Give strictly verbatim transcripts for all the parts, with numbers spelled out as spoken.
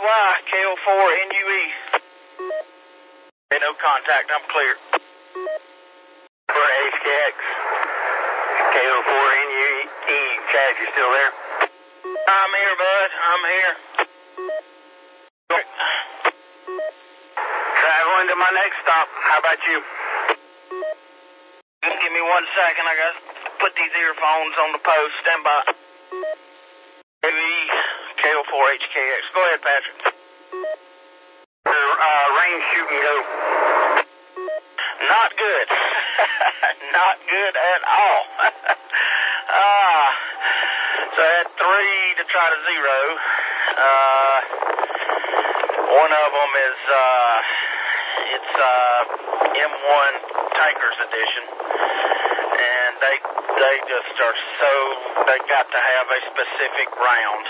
Y, K O four N U E. Hey, no contact, I'm clear. For H K X, K O four N U E, Chad, you still there? I'm here, bud, I'm here. Traveling to my next stop, how about you? Give me one second, I gotta put these earphones on the post, stand by. K O four H K X. Go ahead, Patrick. Uh, range, shoot and go. Not good. Not good at all. uh, so I had three to try to zero. Uh, one of them is, uh, it's, uh, M one Tankers Edition. And they, they just are so, they got to have a specific round.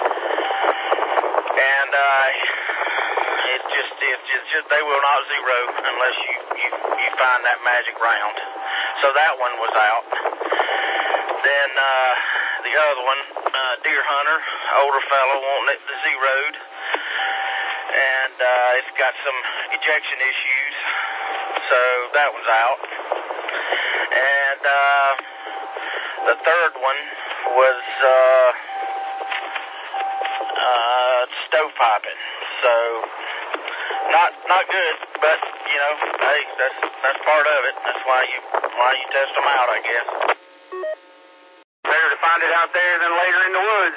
And, uh, it's just, it's just, just, they will not zero unless you, you, you find that magic round. So that one was out. Then, uh, the other one, uh, Deer Hunter, older fellow wanting it zeroed. And, uh, it's got some ejection issues. So that one's out. And, uh, the third one was, uh, uh, stovepiping. So, not, not good, but, you know, hey, that's, that's part of it. That's why you, why you test them out, I guess. Better to find it out there than later in the woods.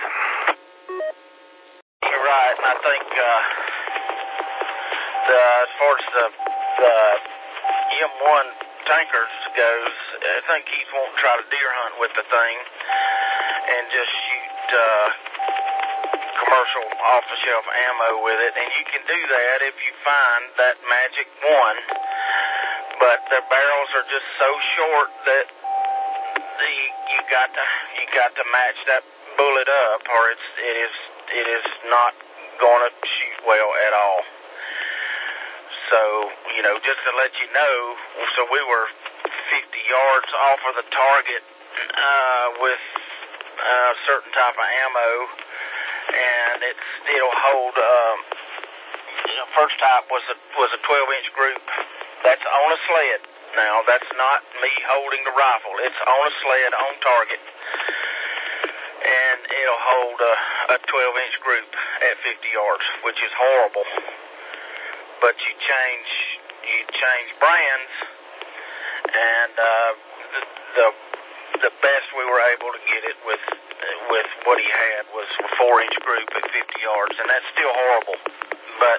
You're right, and I think, uh, the, as far as the, the M one Tankers goes, I think he's wanting to try to deer hunt with the thing and just shoot, uh, commercial off-the-shelf ammo with it, and you can do that if you find that magic one, but their barrels are just so short that the, you got to you got to match that bullet up, or it's it is it is not going to shoot well at all. So, you know, just to let you know, so we were fifty yards off of the target uh, with a certain type of ammo. And it still hold, um, you know, first type was a, was a twelve inch group. That's on a sled. Now, that's not me holding the rifle. It's on a sled on target. And it'll hold a, a twelve inch group at fifty yards, which is horrible. But you change, you change brands, and, uh, the, the, the best we were able to get it with, with what he had was a four inch group at fifty yards, and that's still horrible. But,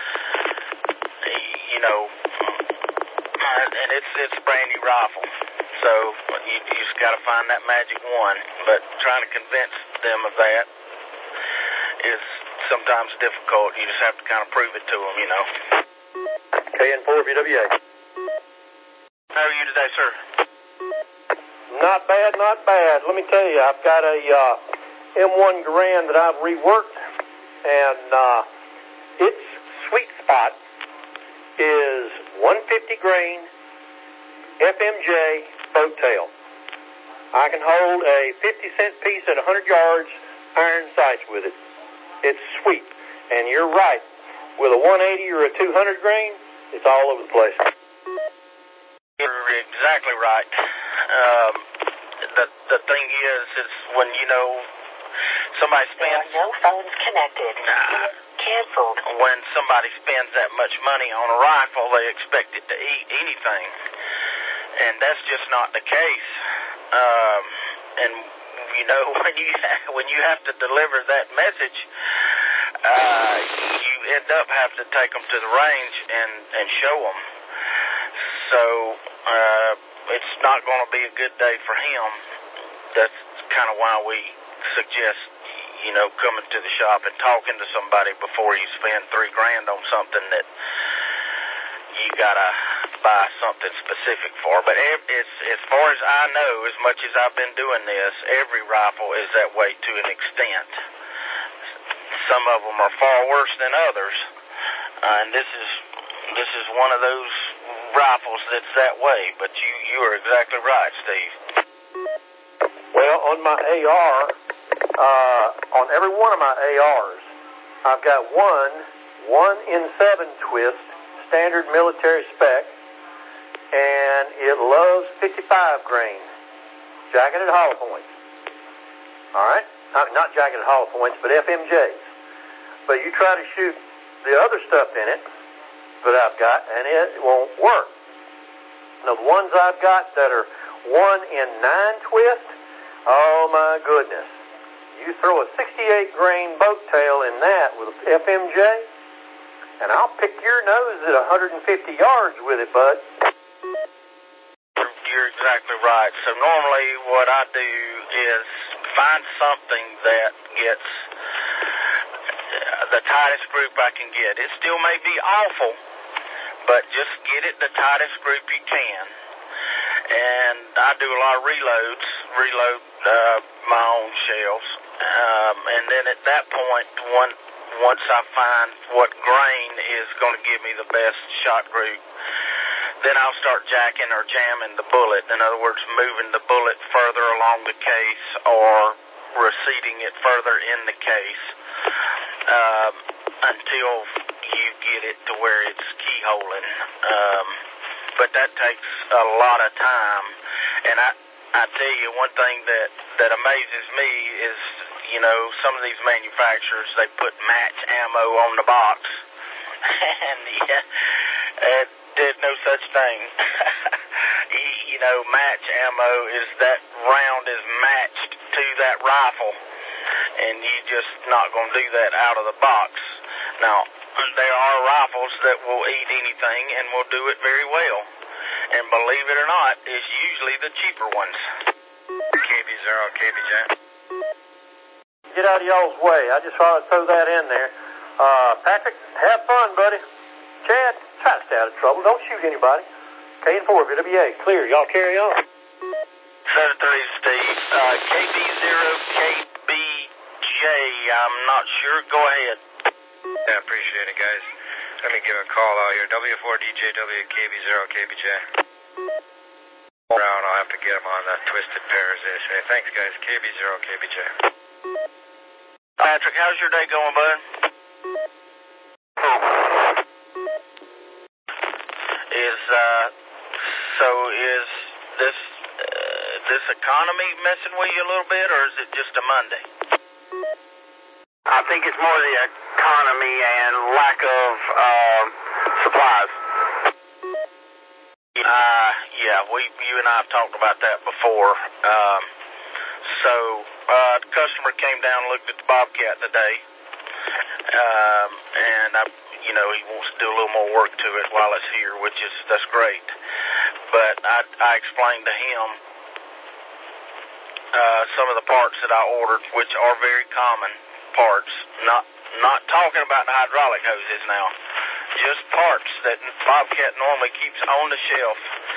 you know, and it's, it's a brand new rifle. So you, you just got to find that magic one. But trying to convince them of that is sometimes difficult. You just have to kind of prove it to them, you know. K N four V W A. How are you today, sir? Not bad, not bad. Let me tell you, I've got a uh, M one Garand that I've reworked, and uh, its sweet spot is one fifty grain F M J boat tail. I can hold a fifty cent piece at one hundred yards iron sights with it. It's sweet, and you're right. With a one eighty or a two hundred grain, it's all over the place. You're exactly right. Um, the the thing is, is when you know somebody spends. There are no phones connected. Nah, Canceled. When somebody spends that much money on a rifle, they expect it to eat anything, and that's just not the case. Um, and you know when you when you have to deliver that message, uh, you end up having to take them to the range and and show them. So. Uh, It's not going to be a good day for him. That's kind of why we suggest, you know, coming to the shop and talking to somebody before you spend three grand on something that you got to buy something specific for. But it's, as far as I know, as much as I've been doing this, every rifle is that way to an extent. Some of them are far worse than others. Uh, and this is this is one of those rifles that's that way, but you, you are exactly right, Steve. Well, on my A R, uh, on every one of my A Rs, I've got one one in seven twist, standard military spec, and it loves fifty-five grain, jacketed hollow points. All right? I mean, not jacketed hollow points, but F M Js. But you try to shoot the other stuff in it that I've got, and it won't work. Now, the ones I've got that are one in nine twist, oh my goodness. You throw a sixty-eight grain boat tail in that with a F M J, and I'll pick your nose at one hundred fifty yards with it, bud. You're exactly right. So normally what I do is find something that gets the tightest group I can get. It still may be awful, but just get it the tightest group you can. And I do a lot of reloads, reload uh, my own shells. Um, and then at that point, one, once I find what grain is going to give me the best shot group, then I'll start jacking or jamming the bullet. In other words, moving the bullet further along the case or receding it further in the case um, until you get it to where it's keyholing. Um, but that takes a lot of time. And I, I tell you, one thing that, that amazes me is, you know, some of these manufacturers, they put match ammo on the box. and, yeah, and there's no such thing. You know, match ammo is that round is matched to that rifle, and you're just not going to do that out of the box. Now, there are rifles that will eat anything and will do it very well. And believe it or not, it's usually the cheaper ones. K B zero, K B J. Get out of y'all's way. I just thought I'd throw that in there. Uh, Patrick, have fun, buddy. Chad, try to stay out of trouble. Don't shoot anybody. K and four, V W A. Clear. Y'all carry on. seven three, Steve. Uh, K B zero, K B J. I'm not sure. Go ahead. Yeah, appreciate it, guys. Let me give a call out here. W four D J W, K B zero, K B J. Brown, I'll have to get him on the twisted pairs this. Hey, thanks, guys. K B zero, K B J. Patrick, how's your day going, bud? Is, uh, so is this, uh, this economy messing with you a little bit, or is it just a Monday? I think it's more the economy and lack of uh, supplies. Uh, yeah, we, you and I have talked about that before. Um, so, uh, the customer came down and looked at the Bobcat today. Um, and I, you know, he wants to do a little more work to it while it's here, which is, that's great. But I, I explained to him, uh, some of the parts that I ordered, which are very common parts, not, not talking about the hydraulic hoses now, just parts that Bobcat normally keeps on the shelf,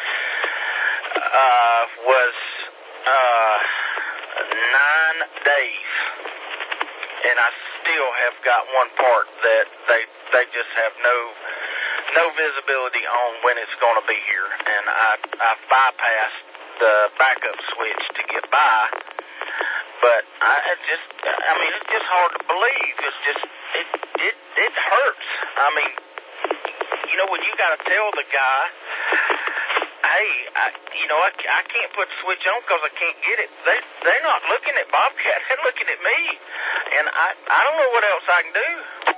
uh, was, uh, nine days. And I still have got one part that they they just have no no visibility on when it's going to be here, and I I bypassed the backup switch to get by, but I it just I mean it's just hard to believe. It's just it it it hurts. I mean, you know, when you got to tell the guy, hey, I, you know, I, I can't put the switch on because I can't get it. They, they're not looking at Bobcat. They're looking at me. And I, I don't know what else I can do.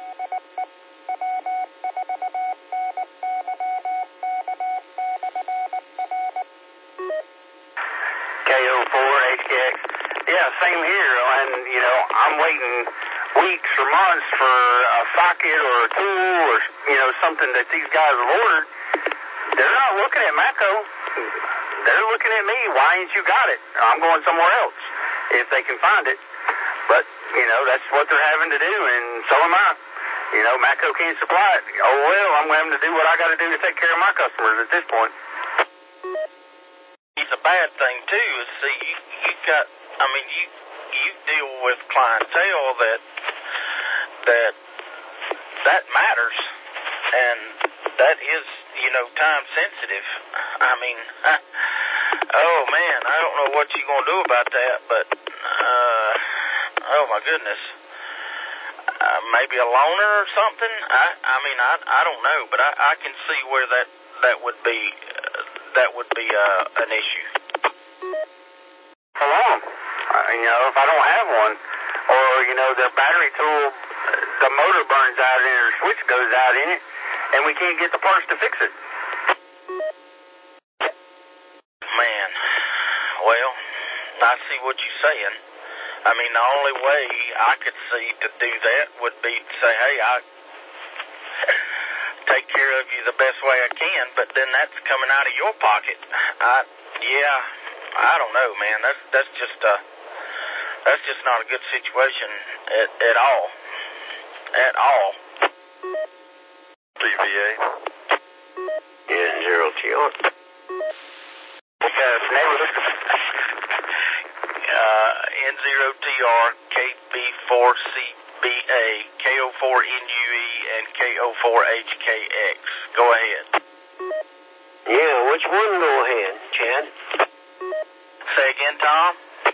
K O four, H K X. Yeah, same here. And, you know, I'm waiting weeks or months for a socket or a tool or, you know, something that these guys have ordered. They're not looking at Matco. They're looking at me. Why ain't you got it? I'm going somewhere else if they can find it. But, you know, that's what they're having to do, and so am I. You know, Matco can't supply it. Oh, well, I'm having to do what I got to do to take care of my customers at this point. It's a bad thing, too, is, see, you, you got, I mean, you you deal with clientele that, that, that matters, and that is, you know, time sensitive. I mean, I, oh man, I don't know what you're going to do about that, but, uh, oh my goodness. uh, maybe a loaner or something. I, I mean, I, I don't know, but I, I can see where that that would be uh, that would be uh, an issue. For long, uh, you know, if I don't have one, or you know, the battery tool, the motor burns out and the switch goes out in it, and we can't get the parts to fix it. Man, well, I see what you're saying. I mean, the only way I could see to do that would be to say, hey, I take care of you the best way I can, but then that's coming out of your pocket. I, yeah, I don't know, man. That's that's just uh, that's just not a good situation at, at all, at all. D V A. Yeah, zero T R. Uh, neighborhood. Uh, N zero T R, K B four C B A, K O four N U E, and K O four H K X. Go ahead. Yeah, which one go ahead, Chad? Say again, Tom?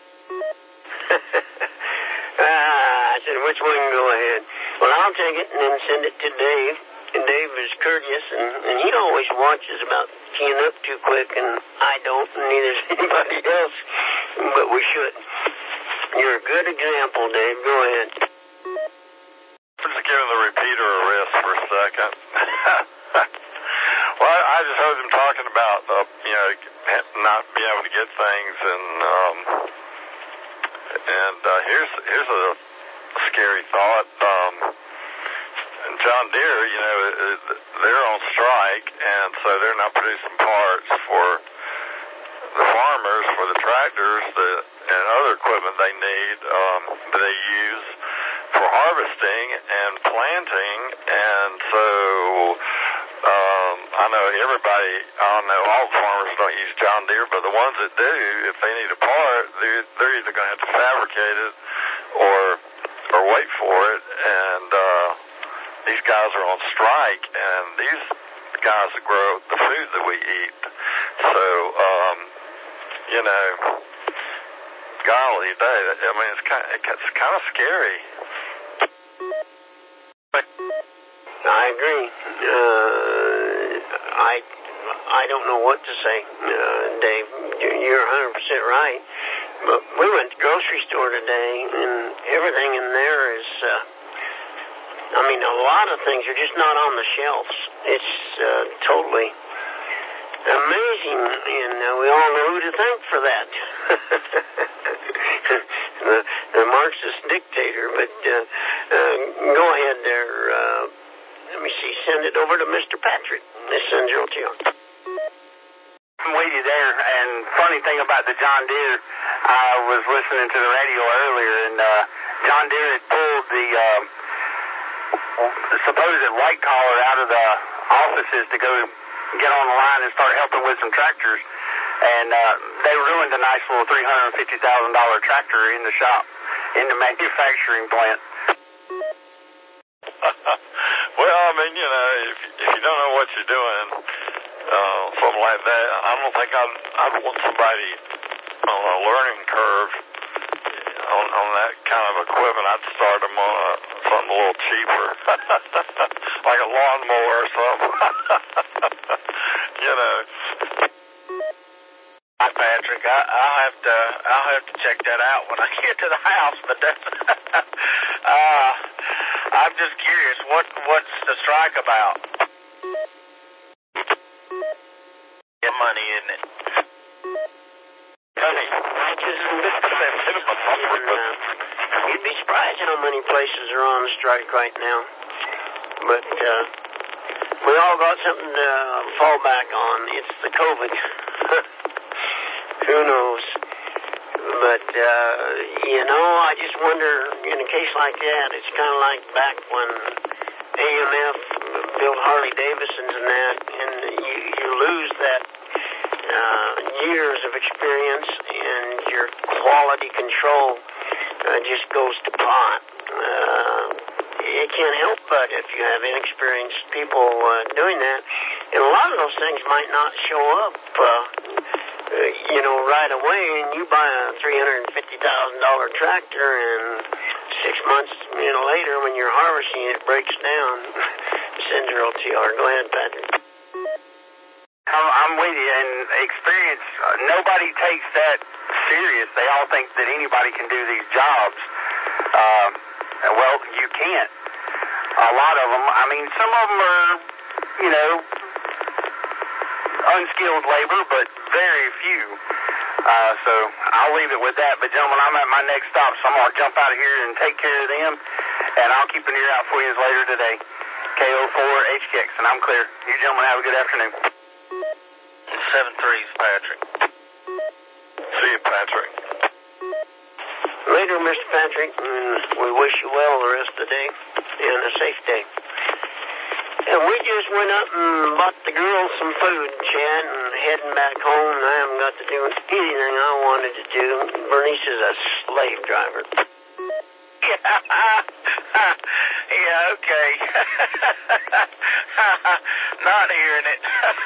ah, I said, which one go ahead? Well, I'll take it and then send it to Dave. And Dave is courteous, and, and he always watches about keying up too quick, and I don't, and neither does anybody else. But we should. You're a good example, Dave. Go ahead. I'm just giving the repeater a rest for a second. Well, I just heard them talking about, uh, you know, not being able to get things, and um, and uh, here's here's a scary thought. Um, and John Deere, you know, they're on strike, and so they're not producing parts for the farmers, for the tractors, the, and other equipment they need, um, that they use for harvesting and planting. And so um, I know everybody, I don't know, all the farmers don't use John Deere, but the ones that do, if they need a part, they're, they're either going to have to fabricate it or or wait for it. And uh, these guys are on strike, and these guys that grow the food that we eat. So, um, you know, golly, day, I mean, it's kind of, it's kind of scary. I agree. Uh, I I don't know what to say, uh, Dave. You're one hundred percent right. But we went to the grocery store today, and everything in there is, uh, I mean, a lot of things are just not on the shelves. It's uh, totally amazing, and uh, we all know who to thank for that. the, the Marxist dictator. But uh, uh, go ahead there. Uh, let me see. Send it over to Mister Patrick. This sends zero to you. I'm with you there. And funny thing about the John Deere, I was listening to the radio earlier, and uh, John Deere had pulled the uh, supposed white collar out of the offices to go get on the line and start helping with some tractors. And uh, they ruined a nice little three hundred fifty thousand dollars tractor in the shop, in the manufacturing plant. Well, I mean, you know, if, if you don't know what you're doing, uh, something like that, I don't think I'd, I'd want somebody on a learning curve on, on that kind of equipment. I'd start them on a, something a little cheaper, like a lawnmower or something. You know. Hi, Patrick. I, I'll have to I'll have to check that out when I get to the house. But that's, uh, I'm just curious. What what's the strike about? Yeah, money, isn't it? Money. You'd be surprised how many places are on strike right now. But uh, we all got something to fall back on. It's the COVID. Who knows? But, uh, you know, I just wonder, in a case like that, it's kind of like back when A M F built Harley Davidsons and that, and you, you lose that uh, years of experience, and your quality control uh, just goes to pot. Uh, it can't help but if you have inexperienced people uh, doing that. And a lot of those things might not show up, uh, you know, right away, and you buy a three hundred fifty thousand dollars tractor, and six months you know, later when you're harvesting, it breaks down. Send your O T R. Go ahead, Patrick. I'm, I'm with you. And experience, uh, nobody takes that serious. They all think that anybody can do these jobs. Uh, well, you can't. A lot of them, I mean, some of them are, you know, unskilled labor, but very few. Uh, so I'll leave it with that. But, gentlemen, I'm at my next stop, so I'm going to jump out of here and take care of them, and I'll keep an ear out for you later today. K O four H K X, and I'm clear. You gentlemen have a good afternoon. seven three's Patrick. See you, Patrick. Later, Mister Patrick, and we wish you well the rest of the day and a safe day. And we just went up and bought the girls some food, Chad, and heading back home. And I haven't got to do anything I wanted to do. Bernice is a slave driver. Yeah, okay. Not hearing it.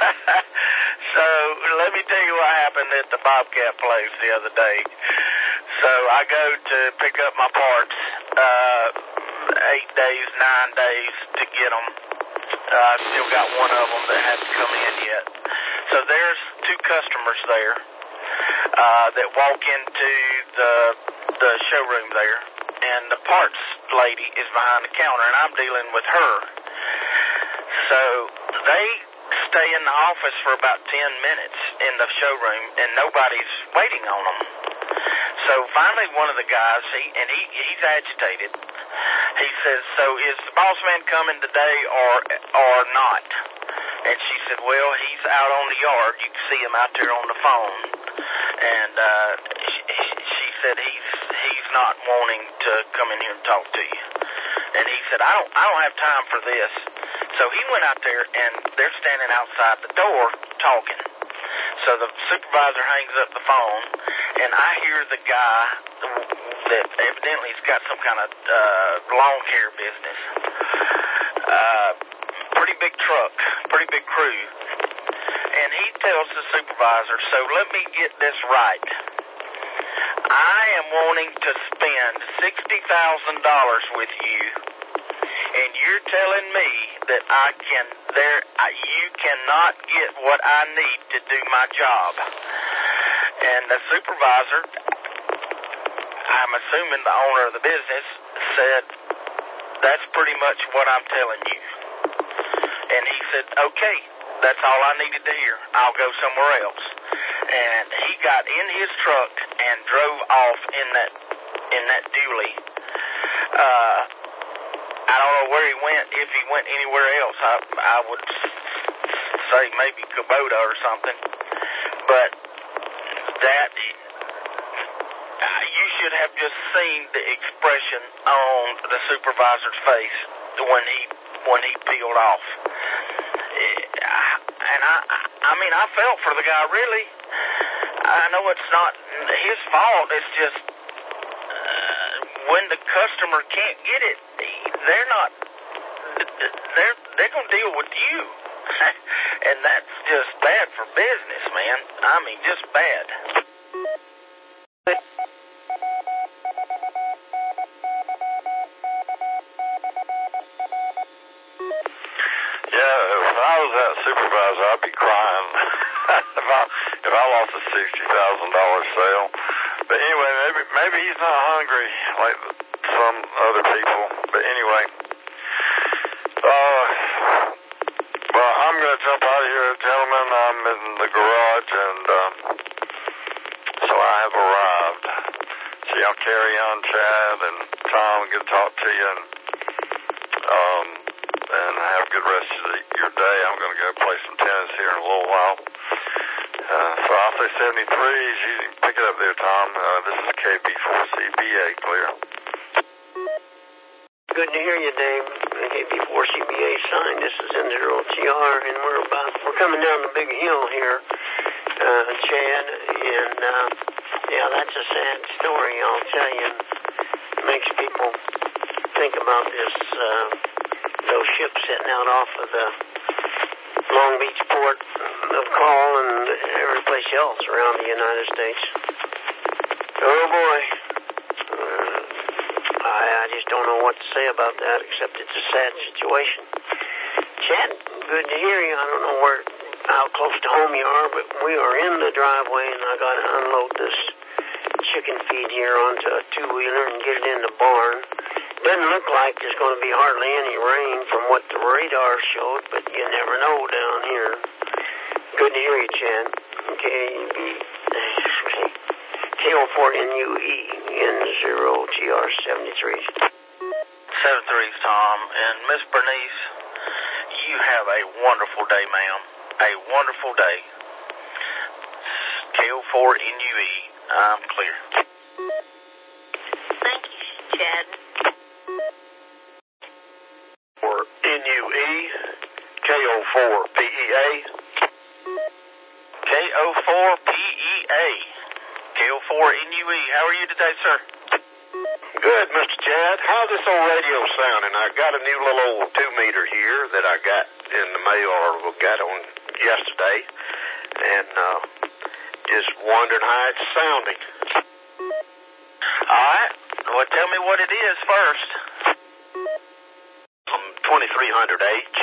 So, let me tell you what happened at the Bobcat place the other day. So, I go to pick up my parts, uh, eight days, nine days to get them. I uh, still got one of them that hasn't come in yet. So, there's two customers there uh, that walk into the the showroom there, and the parts lady is behind the counter, and I'm dealing with her. So they stay in the office for about ten minutes in the showroom, and nobody's waiting on them. So finally one of the guys, he and he he's agitated. He says, so is the boss man coming today or or not? And she said, well, he's out on the yard. You can see him out there on the phone. And uh, she, she said he's he's not wanting to come in here and talk to you. And he said, I don't I don't have time for this. So he went out there, and they're standing outside the door talking. So the supervisor hangs up the phone, and I hear the guy that evidently has got some kind of uh, lawn care business. Uh, pretty big truck, pretty big crew. And he tells the supervisor, so let me get this right. I am wanting to spend sixty thousand dollars with you, and you're telling me that I can, there, I, you cannot get what I need to do my job. And the supervisor, I'm assuming the owner of the business, said, that's pretty much what I'm telling you. And he said, okay, that's all I needed to hear. I'll go somewhere else. And he got in his truck and drove off in that in that dually. Uh, I don't know where he went, if he went anywhere else. I, I would say maybe Kubota or something. But that, you should have just seen the expression on the supervisor's face when he when he peeled off. And I, I mean, I felt for the guy, really. I know it's not his fault. It's just uh, when the customer can't get it, they're not, they're, they're going to deal with you. And that's just bad for business, man. I mean, just bad. Supervisor, I'd be crying if I if I lost a sixty thousand dollar sale. But anyway, maybe maybe he's not hungry like some other people. But anyway, uh, well, I'm gonna jump out of here, gentlemen. I'm in the garage, and um, so I have arrived. So y'all carry on, Chad and Tom. Good to talk to you, and um, and have a good rest of the, your day. I'm going to go play some tennis here in a little while. Uh, so I'll say seventy-threes. You can pick it up there, Tom. Uh, this is K B four C B A, clear. Good to hear you, Dave. K B four C B A sign. This is N zero T R, and we're about we're coming down the big hill here, uh, Chad. And uh, yeah, that's a sad story, I'll tell you. It makes people think about this. Uh, those ships sitting out off of the Long Beach port of call and every place else around the United States. Oh boy. Uh, I I just don't know what to say about that, except it's a sad situation. Chad, good to hear you. I don't know where, how close to home you are, but we are in the driveway, and I got to unload this chicken feed here onto a two-wheeler and get it in the barn. Doesn't look like there's going to be hardly any rain from what the radar showed, but you never know down here. Good to hear you, Chad. K O four N U E N zero G R seventy-three. seventy-three, Tom. And Miss Bernice, you have a wonderful day, ma'am. A wonderful day. K O four N U E. I'm clear. Thank you, Chad. For N U E, K O four P E A. K O four P E A. K O four N U E. How are you today, sir? Good, Mister Chad. How's this old radio sounding? I got a new little old two-meter here that I got in the mail, or got on yesterday, and uh, just wondering how it's sounding. All right. Well, tell me what it is first. Some twenty-three hundred H.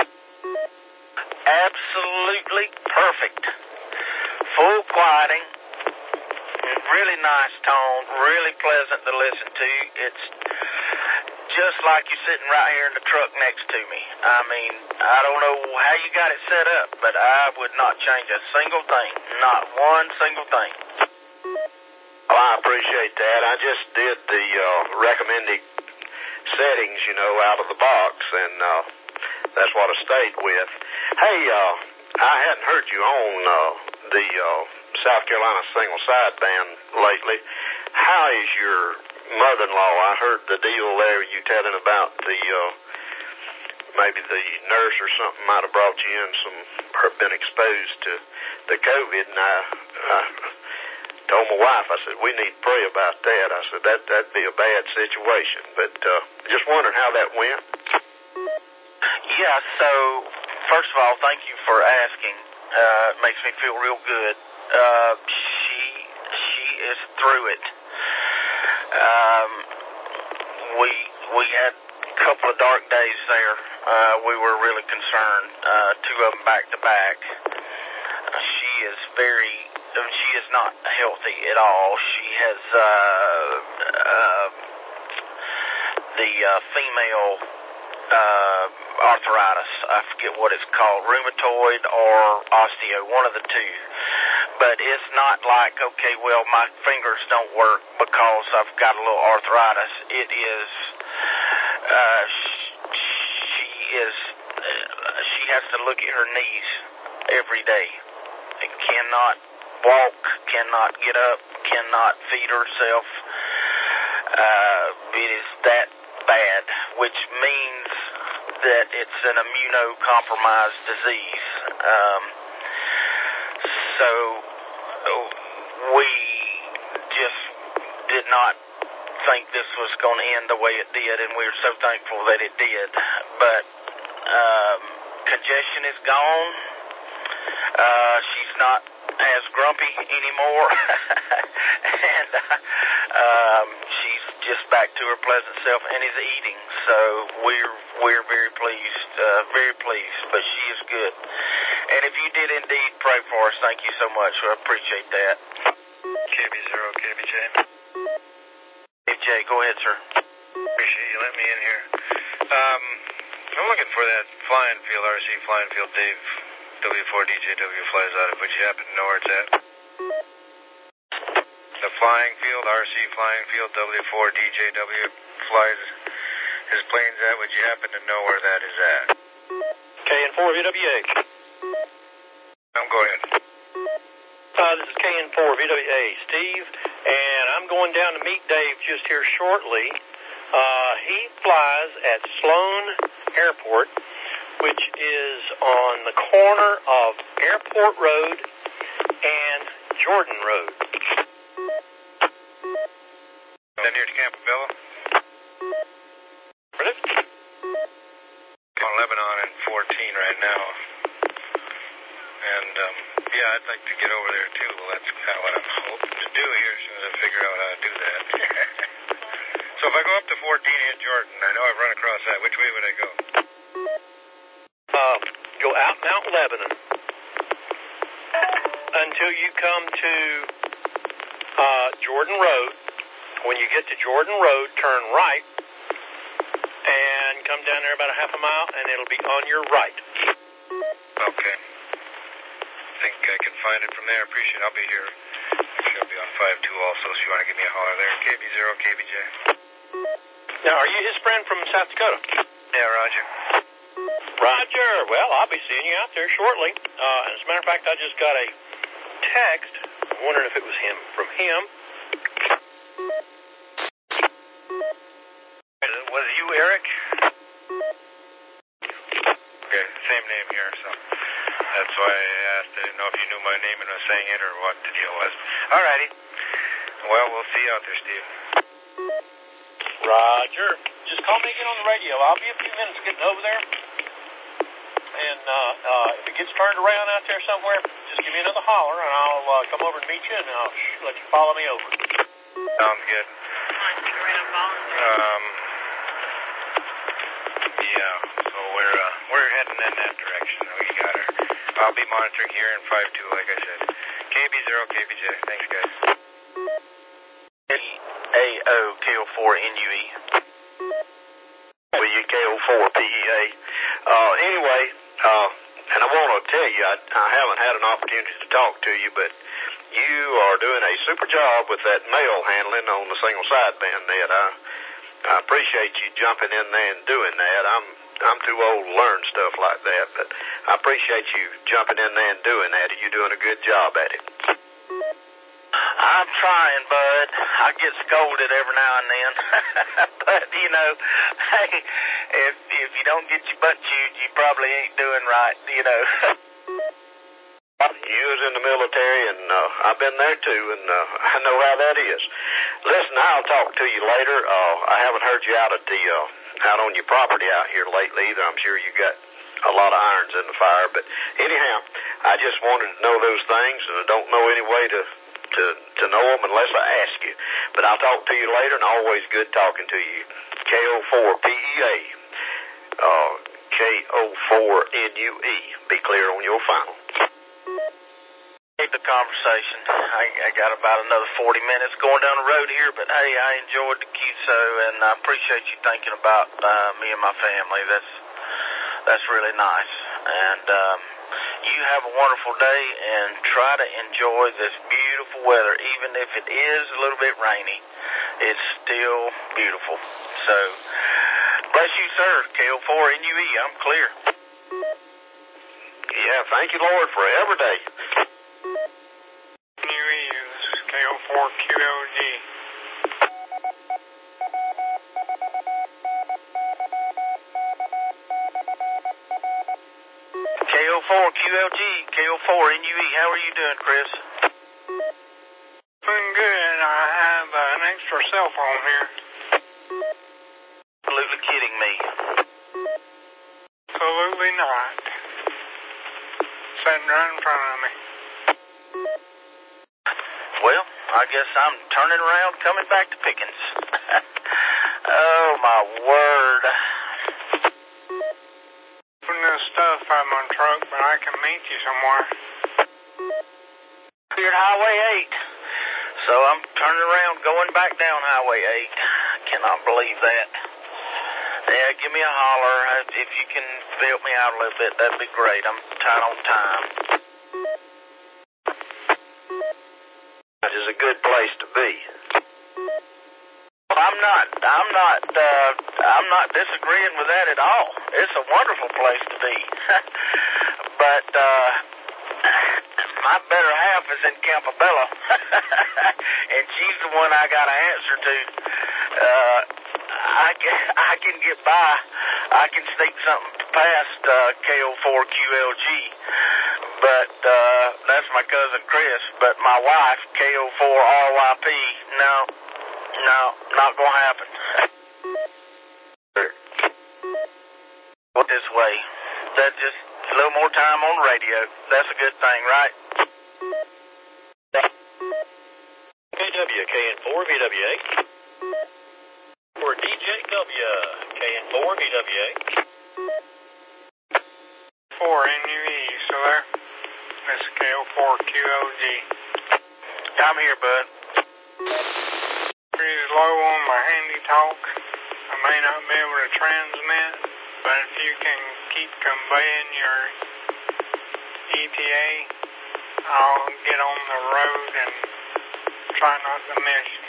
Absolutely perfect. Full quieting. Really nice tone. Really pleasant to listen to. It's just like you're sitting right here in the truck next to me. I mean, I don't know how you got it set up, but I would not change a single thing. Not one single thing. Well, I appreciate that. I just did the uh, recommended settings, you know, out of the box, and uh, that's what I stayed with. Hey, uh, I hadn't heard you on uh, the uh, South Carolina single sideband lately. How is your mother-in-law? I heard the deal there you telling about the uh, maybe the nurse or something might have brought you in some, or been exposed to the COVID, and I, I told my wife, I said, we need to pray about that. I said, that, that'd be a bad situation, but uh, just wondering how that went. Yeah, so, first of all, thank you for asking. Uh, it makes me feel real good. Uh, she, she is through it. Um, we, we had a couple of dark days there. Uh, we were really concerned, uh, two of them back to back. Uh, she is very, she is not healthy at all. She has, uh, uh, the, uh, female, uh, arthritis. I forget what it's called, rheumatoid or osteo, one of the two. But it's not like, okay, well, my fingers don't work because I've got a little arthritis. It is, uh, she is, uh, she has to look at her knees every day. And cannot walk, cannot get up, cannot feed herself. Uh, it is that bad, which means that it's an immunocompromised disease. Um, so we just did not think this was going to end the way it did, and we are so thankful that it did. But um, congestion is gone. Uh, she's not as grumpy anymore, and uh, um, she's just back to her pleasant self and is eating. So we're we're very pleased, uh, very pleased. But she is good. And if you did indeed pray for us, thank you so much. I appreciate that. K B zero, K B J. K B J, go ahead, sir. Appreciate you letting me in here. Um, I'm looking for that flying field, R C flying field Dave W four D J W flies out of. Would you happen to know where it's at? The flying field, R C flying field W four D J W flies his planes at. Would you happen to know where that is at? K N four V W A. I'm going. Uh, this is K N four V W A, Steve, and I'm going down to meet Dave just here shortly. Uh, he flies at Sloan Airport, which is on the corner of Airport Road and Jordan Road. Then near to Campbell? Really? I'm on Lebanon and fourteen right now. And, um, yeah, I'd like to get over there, too. Well, that's kind of what I'm hoping to do here as soon as I figure out how to do that. So if I go up to four fourteen in Jordan. I know I've run across that. Which way would I go? Uh, go out Mount Lebanon until you come to uh, Jordan Road. When you get to Jordan Road, turn right and come down there about a half a mile, and it'll be on your right. Okay. I think I can find it from there. I appreciate it. I'll be here. Actually, I'll be on five two also, so you want to give me a holler there. K B zero, K B J. Now, are you his friend from South Dakota? Yeah, Roger. Roger. Well, I'll be seeing you out there shortly. Uh, as a matter of fact, I just got a text. I'm wondering if it was him. From him. Was you Eric? Okay, same name here, so that's why I asked. I didn't know if you knew my name and was saying it or what the deal was. Alrighty. Well, we'll see you out there, Steve. Roger. Just call me again on the radio. I'll be a few minutes getting over there. And uh, uh, if it gets turned around out there somewhere, just give me another holler, and I'll uh, come over and meet you, and I'll sh- let you follow me over. Sounds good. Um, yeah, so we're uh, we're heading in that direction. We got her. I'll be monitoring here in five two, like I said. K B zero, K B J. Thanks, guys. A O K O four N U E. W K O four P E A. Uh, anyway, uh, and I want to tell you, I, I haven't had an opportunity to talk to you, but you are doing a super job with that mail handling on the single sideband, Ned. I, I appreciate you jumping in there and doing that. I'm I'm too old to learn stuff like that, but I appreciate you jumping in there and doing that. You're doing a good job at it. I'm trying, bud. I get scolded every now and then. But, you know, hey, if if you don't get your butt chewed, you probably ain't doing right, you know. You was in the military, and uh, I've been there too, and uh, I know how that is. Listen, I'll talk to you later. Uh, I haven't heard you out at the uh, out on your property out here lately either. I'm sure you got a lot of irons in the fire, but anyhow, I just wanted to know those things, and I don't know any way to to to know them unless I ask you. But I'll talk to you later, and always good talking to you. K O four P E A, uh, K O four N U E. Be clear on your final. Keep the conversation. I, I got about another forty minutes going down the road here, but hey, I enjoyed the Q S O, and I appreciate you thinking about uh, me and my family. That's that's really nice. And um, you have a wonderful day, and try to enjoy this beautiful weather, even if it is a little bit rainy. It's still beautiful. So, bless you, sir. K O four N U E. I'm clear. Yeah, thank you, Lord, for every day. N U E, this is K O four Q L G. K O four Q L G, K O four N U E. How are you doing, Chris? Doing good. I have uh, an extra cell phone here. Absolutely kidding me. Absolutely not. Sitting right in front of me. Well, I guess I'm turning around, coming back to Pickens. Oh, my word. Putting this stuff out my truck, but I can meet you somewhere. You're at Highway eight. So I'm turning around, going back down Highway eight. I cannot believe that. Yeah, give me a holler. If you can help me out a little bit, that'd be great. I'm tight on time. That is a good place to be. I'm not, I'm not, uh, I'm not disagreeing with that at all. It's a wonderful place to be. But, uh, my better half is in Campobello. And she's the one I got to answer to. Uh, I can, I can get by. I can sneak something past, uh, K O four Q L G. But, uh, that's my cousin Chris. But my wife, K O four R Y P, no. No, not gonna happen. This way. That's just a little more time on the radio. That's a good thing, right? K W K N four, V W A. for D J W, K N four D W A. four N U E, you still there? This is K O four Q O G. I'm here, bud. Pretty low on my handy talk. I may not be able to transmit, but if you can keep conveying your E T A, I'll get on the road and try not to miss you.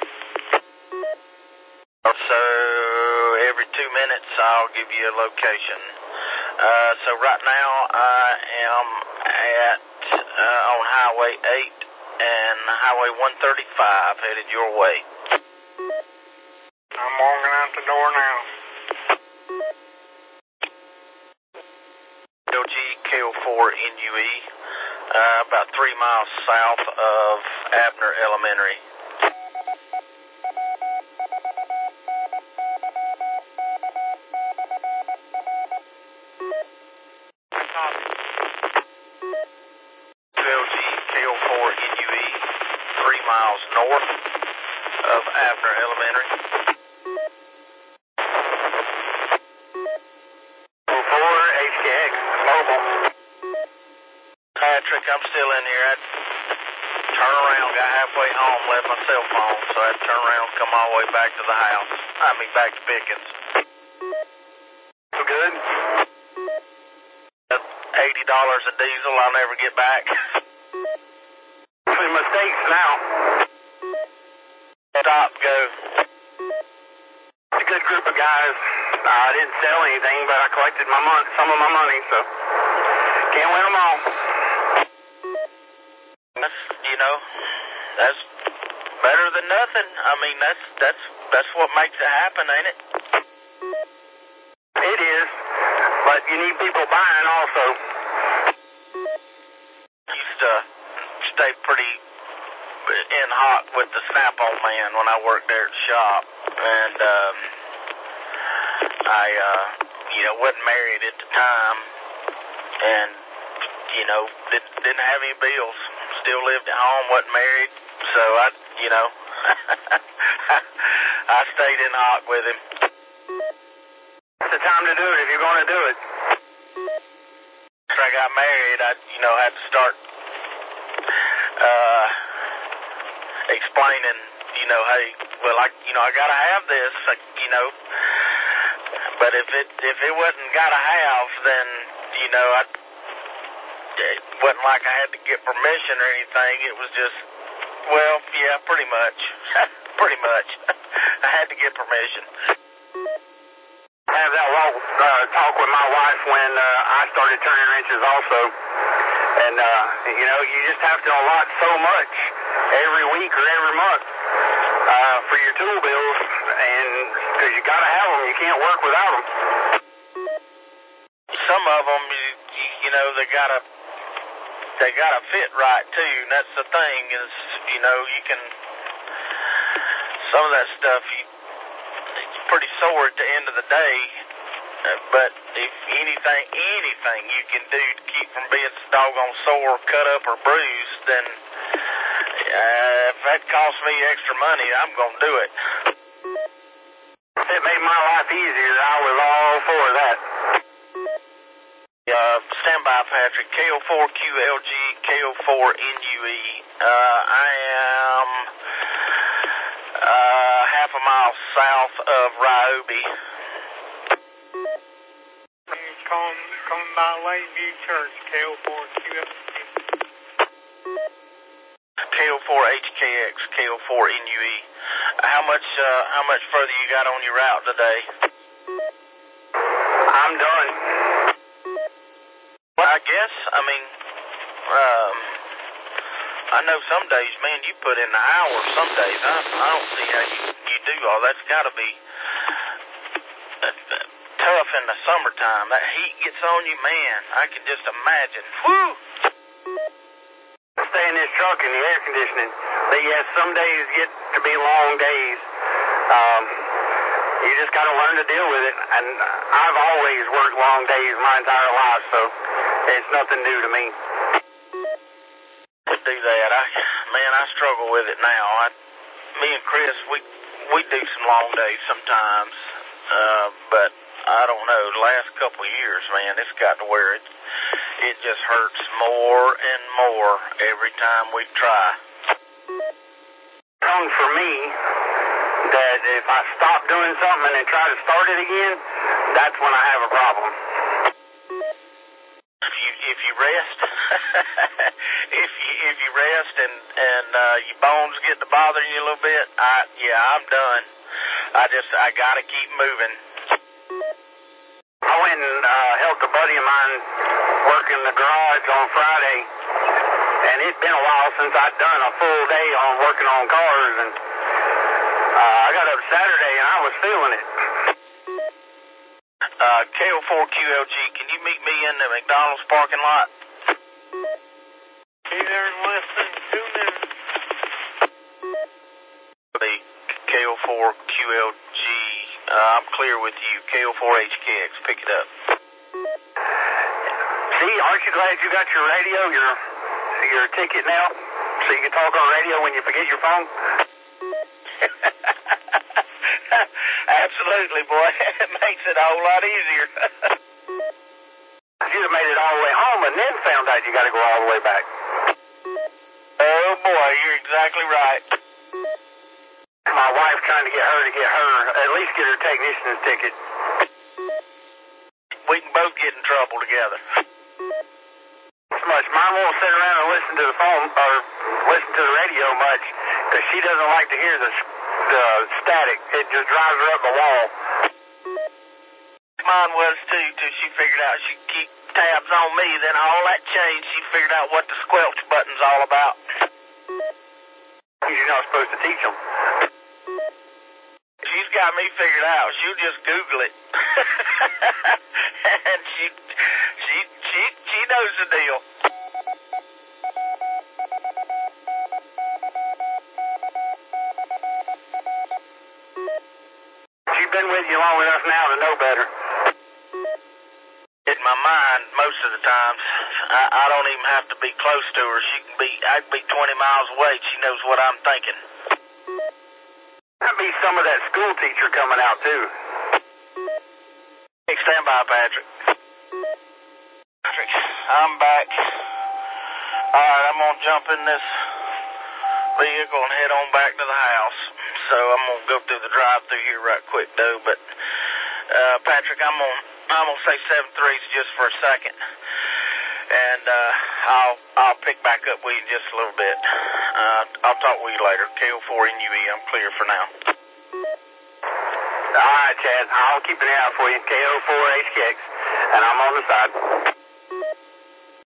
So every two minutes I'll give you a location. Uh, so right now I am at uh, on Highway eight and Highway one thirty-five headed your way. I'm walking out the door now. L G K O four N U E, uh, about three miles south of Abner Elementary. L G K O four N U E, three miles north of Abner Elementary. four H K X, mobile. Patrick, I'm still in here. I turned around, got halfway home, left my cell phone, so I had to turn around, come all the way back to the house. I mean, back to Pickens. Good? eighty dollars a diesel I'll never get back. Some mistakes now. Stop, go. It's a good group of guys. Uh, I didn't sell anything, but I collected my mon- some of my money, so can't win them all. That's, you know, that's better than nothing. I mean, that's that's that's what makes it happen, ain't it? It is, but you need people buying also. Used to stay pretty in hot with the Snap-on man when I worked there at the shop, and um, I, uh, you know, wasn't married at the time, and you know, didn't didn't have any bills. Still lived at home, wasn't married, so I, you know, I stayed in hot with him. It's the time to do it if you're going to do it. After I got married, I, you know, had to start uh, explaining, you know, hey, well, I, you know, I gotta have this, like, you know, but if it if it wasn't gotta have, then, you know, I. It wasn't like I had to get permission or anything. It was just, well, yeah, pretty much. pretty much. I had to get permission. I have that long uh, talk with my wife when uh, I started turning wrenches also. And, uh, you know, you just have to allot so much every week or every month uh, for your tool bills. And because you got to have them. You can't work without them. Some of them, you, you know, they got to they got to fit right, too. And that's the thing is, you know, you can, some of that stuff, you, it's pretty sore at the end of the day. Uh, but if anything, anything you can do to keep from being doggone sore, cut up, or bruised, then uh, if that costs me extra money, I'm going to do it. It made my life easier. I was all for that. Uh, stand by, Patrick. K O four Q L G, K O four N U E. Uh, I am uh, half a mile south of Ryobi. Come, come by Lakeview Church, K O four Q L G. K O four H K X, K O four N U E. How much, uh, how much further you got on your route today? I'm done. Well, I guess, I mean, um, I know some days, man, you put in the hours some days. I, I don't see how you, you do all that. That's got to be uh, tough in the summertime. That heat gets on you, man. I can just imagine. Whew! Stay in this truck in the air conditioning. But yes, some days get to be long days. Um, you just got to learn to deal with it. And I've always worked long days my entire life, so it's nothing new to me. To do that, I man, I struggle with it now. I, me and Chris, we we do some long days sometimes, uh, but I don't know. The last couple of years, man, it's got to where it it just hurts more and more every time we try. Come for me that if I stop doing something and then try to start it again, that's when I have a problem. If you if you rest, if you if you rest and and uh, your bones get to bothering you a little bit, I yeah, I'm done. I just I gotta keep moving. I went and uh, helped a buddy of mine work in the garage on Friday, and it's been a while since I'd done a full day on working on cars, and uh, I got up Saturday and I was feeling it. Uh, K O four Q L G, can you meet me in the McDonald's parking lot? Be there in less than two minutes. The K O four Q L G, uh, I'm clear with you. K O four H K X, pick it up. See, aren't you glad you got your radio, your your ticket now, so you can talk on radio when you forget your phone? Absolutely, boy. It makes it a whole lot easier. You'd have made it all the way home and then found out you got to go all the way back. Oh, boy, you're exactly right. My wife trying to get her to get her, at least get her technician's ticket. We can both get in trouble together. Much. Mine won't sit around and listen to the phone or listen to the radio much because she doesn't like to hear the the static. It just drives her up the wall. Mine was too, till she figured out she could keep tabs on me. Then all that changed. She figured out what the squelch button's all about. You're not supposed to teach them. She's got me figured out. She'll just Google it. And she, she, she, she knows the deal. She's been with you long enough now to know better. In my mind, most of the times, I, I don't even have to be close to her. She can be, I can be twenty miles away. She knows what I'm thinking. Might be some of that school teacher coming out too. Hey, stand by, Patrick. Patrick, I'm back. All right, I'm gonna jump in this vehicle and head on back to the house. So I'm gonna go through the drive-through here right quick, though. But uh, Patrick, I'm gonna I'm gonna say seven threes just for a second, and uh, I'll I'll pick back up with you in just a little bit. Uh, I'll talk with you later. K O four N U E, I'm clear for now. All right, Chad. I'll keep an eye out for you. K O four H K X, and I'm on the side.